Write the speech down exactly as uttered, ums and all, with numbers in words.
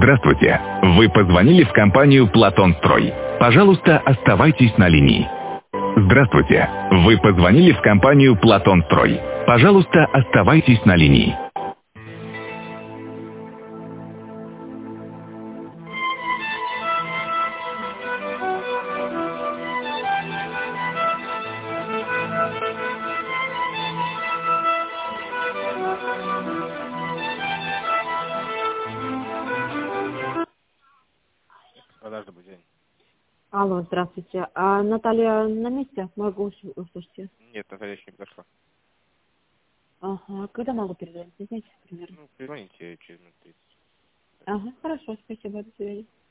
Здравствуйте. Вы позвонили в компанию «Платонстрой». Пожалуйста, оставайтесь на линии. Здравствуйте. Вы позвонили в компанию «Платонстрой». Пожалуйста, оставайтесь на линии. Продажа будет. Алло, здравствуйте. А Наталья на месте? Могу услышать? услышать? Нет, Наталья еще не подошла. Ага. Когда могу перезвонить? Не знаете, примерно? Ну, перезвоните через минут тридцать. Ага, хорошо, спасибо, до свидания.